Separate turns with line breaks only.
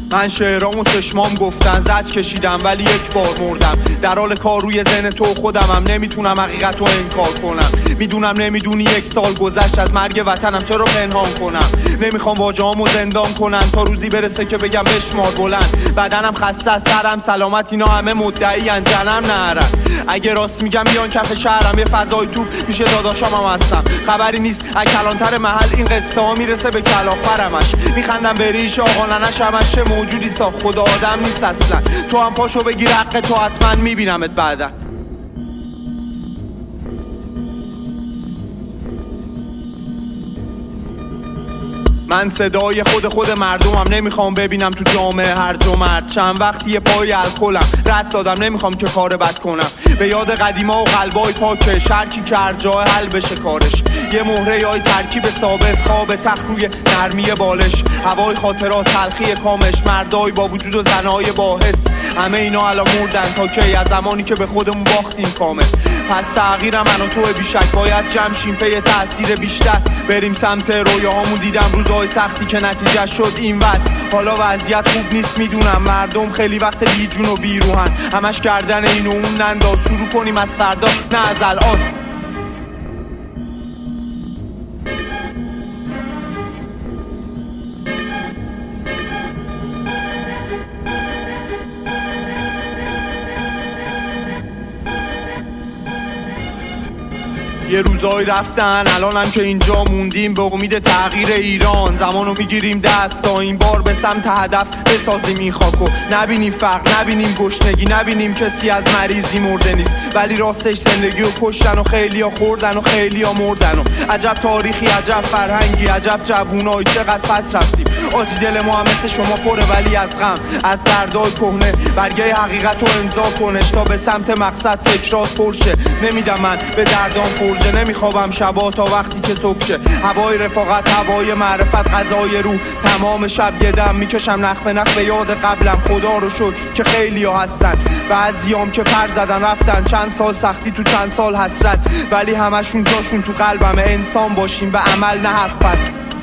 من شعرامو چشمام گفتن زج کشیدم ولی یک بار مردم. در حال کار روی ذهن تو خودمم، نمیتونم حقیقتو انکار کنم. میدونم نمیدونی 1 سال گذشت از مرگ وطنم، چرا پنهان کنم؟ نمیخوام واجهامو زندان کنن تا روزی برسه که بگم بشمار بلند. بدنم خسته از سرم سلامت، اینا همه مدعیان جنم نرم. اگه راست میگم بیان کف شهرم، یه فضای توپ میشه داداشام هم هستم. خبری نیست از کلانتر محل این قصه ها میرسه به کلاغ پرمش. میخندم به ریش آقا ننش همش، چه موجودی ساخت خدا آدم نیست اصلا. تو هم پاشو بگیر حق تو، حتما میبینمت بعدا. من صدای خود مردمم، نمیخوام ببینم تو جامعه هر جمرد. چند وقتی یه پای الکلم رد دادم، نمیخوام که کار بد کنم. به یاد قدیما و قلبای پاکه، شرکی که هر جای حل بشه کارش. یه مهره یای ترکیب ثابت، خواب تخت روی نرمی بالش. هوای خاطرات تلخی کامش، مردای با وجود و زنای با حس. همه اینا الان مردن تا کی؟ از زمانی که به خودمون باختیم کامل. پس تغییرم من و تو بیشک باید جمع شیم پی تأثیر بیشتر. بریم سمت رویاهامون. دیدم روزهای سختی که نتیجه شد این وضع. حالا وضعیت خوب نیست میدونم، مردم خیلی وقت بی جون و بی روحن. همش کردن این و اون ننداز، شروع کنیم از فردا نه از الان. یه روزایی رفتن، الانم که اینجا موندیم به امید تغییر ایران. زمانو میگیریم دست تا این بار به سمت هدف بسازیم این خاکو. نبینیم فقر، نبینیم گشنگی، نبینیم کسی از مریضی مرده نیست. ولی راستش زندگی رو کشتن و خیلیا خوردن و خیلیا مردن. و عجب تاریخی، عجب فرهنگی، عجب جوونایی، چقدر پس رفتیم. آجی دل ما هم مثل شما پره ولی از غم، از دردای کهنه. برگه حقیقت رو امضا کنش تا به سمت مقصد فکرات پرشه. نمیدم من به دردان فرجه، نمیخوابم شبا تا وقتی که صبح شه. هوای رفاقت، هوای معرفت، غذای روح. تمام شب یه دم میکشم نخ به نخ به یاد قبلم. خدا رو شکر که خیلی ها هستن، بعضیام که پر زدن رفتن. چند سال سختی تو چند سال حسرت، ولی همشون جاشون تو قلبم. انسان باشیم به عمل نه حرف. پس